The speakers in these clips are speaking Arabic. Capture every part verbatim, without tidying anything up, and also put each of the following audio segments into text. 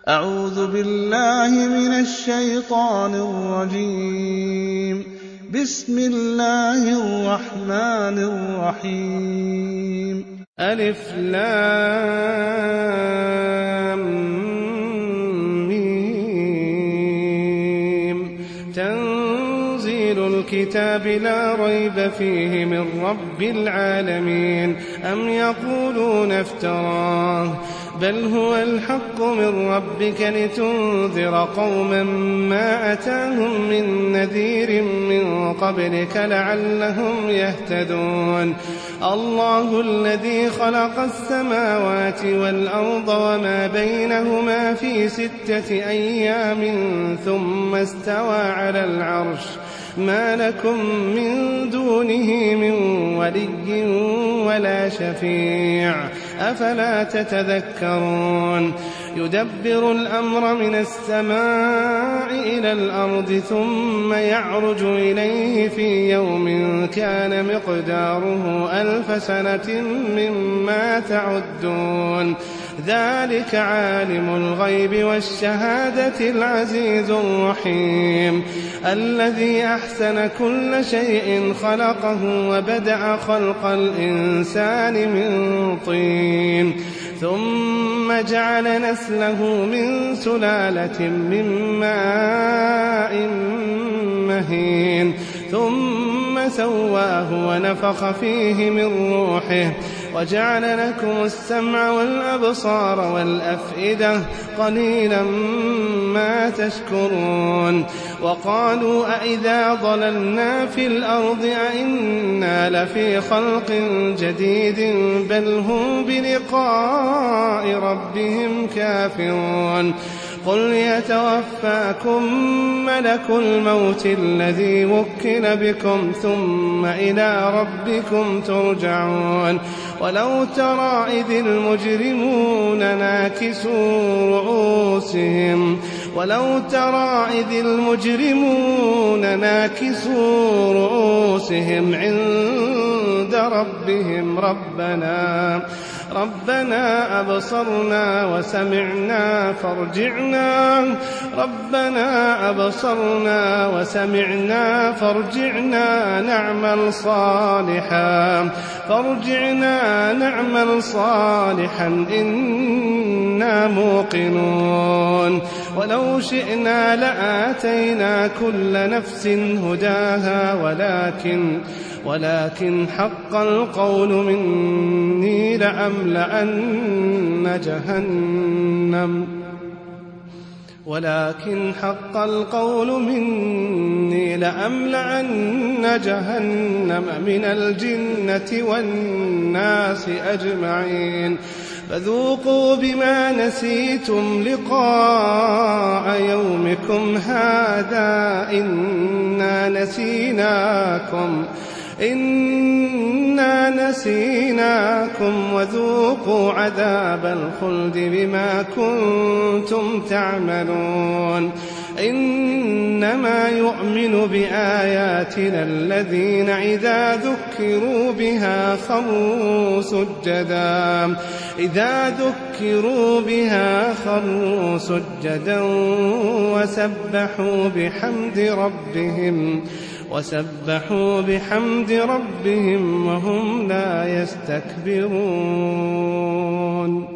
أعوذ بالله من الشيطان الرجيم. بسم الله الرحمن الرحيم. ألف لام ميم. تنزيل الكتاب لا ريب فيه من رب العالمين. أم يقولون افتراه بل هو الحق من ربك لتنذر قوما ما أتاهم من نذير من قبلك لعلهم يهتدون. الله الذي خلق السماوات والأرض وما بينهما في ستة أيام ثم استوى على العرش ما لكم من دونه من ولي ولا شفيع أفلا تتذكرون. يدبر الأمر من السماء إلى الأرض ثم يعرج إليه في يوم كان مقداره ألف سنة مما تعدون. ذلك عالم الغيب والشهادة العزيز الرحيم الذي أحسن كل شيء خلقه وبدأ خلق الإنسان من طين ثم جعل نسله من سلالة من ماء مهين ثم سواه ونفخ فيه من روحه وجعل لكم السمع والأبصار والأفئدة قليلا ما تشكرون. وقالوا أئذا ضللنا في الأرض أئنا لفي خلق جديد بل هم بلقاء ربهم كافرون. قل يتوفاكم ملك الموت الذي وكل بكم ثم إلى ربكم ترجعون. ولو ترى إذ المجرمون ناكسوا رؤوسهم ولو ترى إذ المجرمون ناكسوا رؤوسهم عند ربهم ربنا ربنا أبصرنا وسمعنا فارجعنا ربنا أبصرنا وسمعنا فارجعنا نعمل صالحا فارجعنا نعمل صالحا إنا موقنون. ولو شئنا لآتينا كل نفس هداها ولكن ولكن حق القول مني لأملأن جهنم ولكن حق القول مني لأملأن جهنم من الجنة والناس أجمعين. فذوقوا بما نسيتم لقاء يومكم هذا إنا نسيناكم إنا نسيناكم وذوقوا عذاب الخلد بما كنتم تعملون. إنما يؤمن بآياتنا الذين إذا ذكروا بها خروا سجدا إذا ذكروا بها خروا سجدا وسبحوا بحمد ربهم وسبحوا بحمد ربهم وهم لا يستكبرون.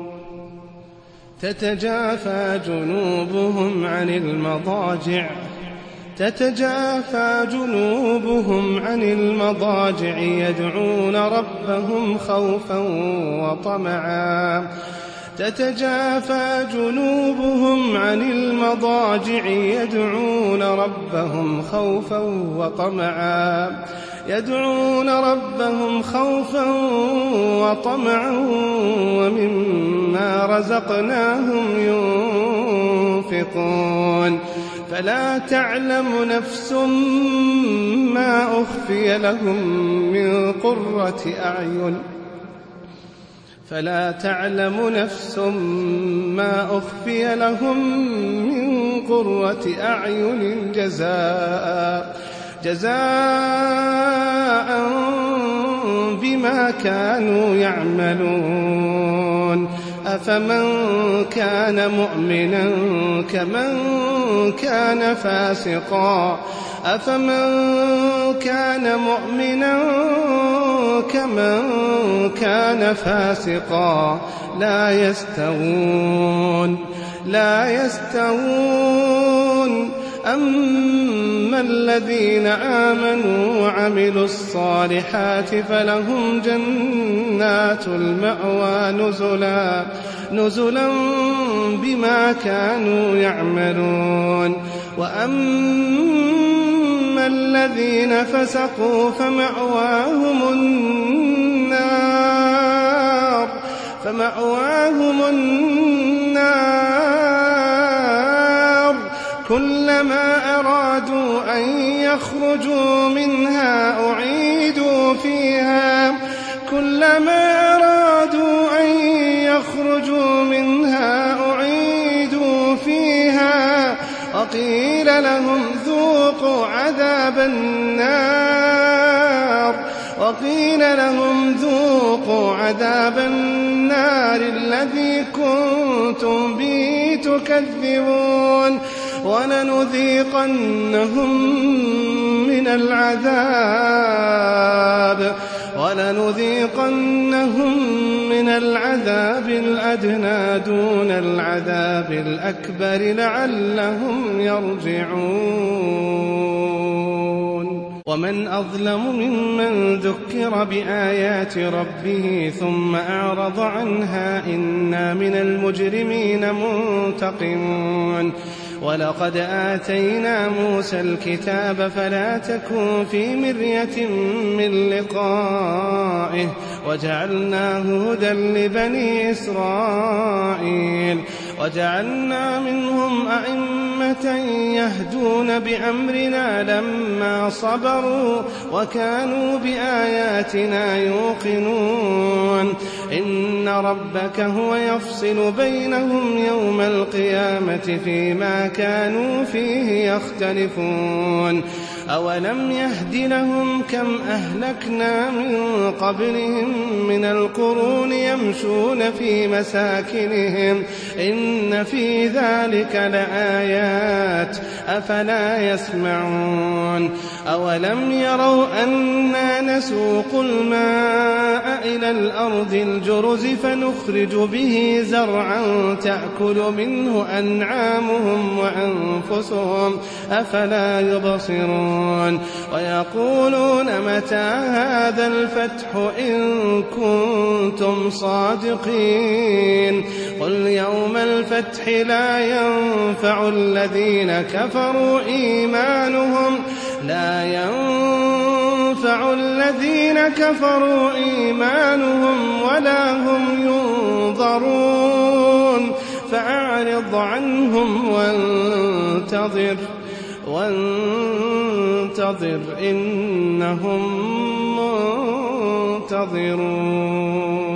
تتجافى جنوبهم عن المضاجع تتجافى جنوبهم عن المضاجع يدعون ربهم خوفا وطمعا تتجافى جنوبهم عن المضاجع يدعون ربهم خوفا وطمعا يدعون ربهم خوفا وطمعا ومما رزقناهم ينفقون. فلا تعلم نفس ما أخفي لهم من قرة أعين فلا تعلم نفس ما أخفي لهم من قرة أعين جزاء جزاء بما كانوا يعملون. أفمن كان مؤمنا كمن كان فاسقا أفمن كان مؤمنا كمن كان فاسقا لا يستوون لا يستوون أما الذين آمنوا وعملوا الصالحات فلهم جنات المأوى نزلا نزلا بما كانوا يعملون وأما الذين فسقوا فمأواهم النار فمأواهم النار كلما أرادوا أن يخرجوا منها أعيدوا فيها كلما أرادوا أن يخرجوا منها أعيدوا فيها وقيل لهم ذوقوا عذاب النار وقيل لهم ذوقوا عذاب النار الذي كنتم به تكذبون ولنذيقنهم من العذاب ولنذيقنهم من العذاب الأدنى دون العذاب الأكبر لعلهم يرجعون ومن أظلم ممن ذكر بآيات ربه ثم أعرض عنها إنا من المجرمين منتقمون ولقد آتينا موسى الكتاب فلا تكن في مرية من لقائه وجعلناه هدى لبني إسرائيل وجعلنا منهم أئمة يهدون بأمرنا لما صبروا وكانوا بآياتنا يوقنون إن ربك هو يفصل بينهم يوم القيامة فيما كانوا فيه يختلفون أولم يهد لهم كم أهلكنا من قبلهم من القرون يمشون في مساكنهم إن في ذلك لآيات أفلا يسمعون أولم يروا أنا نسوق الماء إلى الأرض الجرز فنخرج به زرعا تأكل منه أنعامهم وأنفسهم أفلا يبصرون ويقولون متى هذا الفتح إن كنتم صادقين قل يوم الفتح لا ينفع الذين كفروا إيمانهم لا ينفع الذين كفروا إيمانهم ولا هم ينظرون فأعرض عنهم وانتظر وانتظر إنهم منتظرون.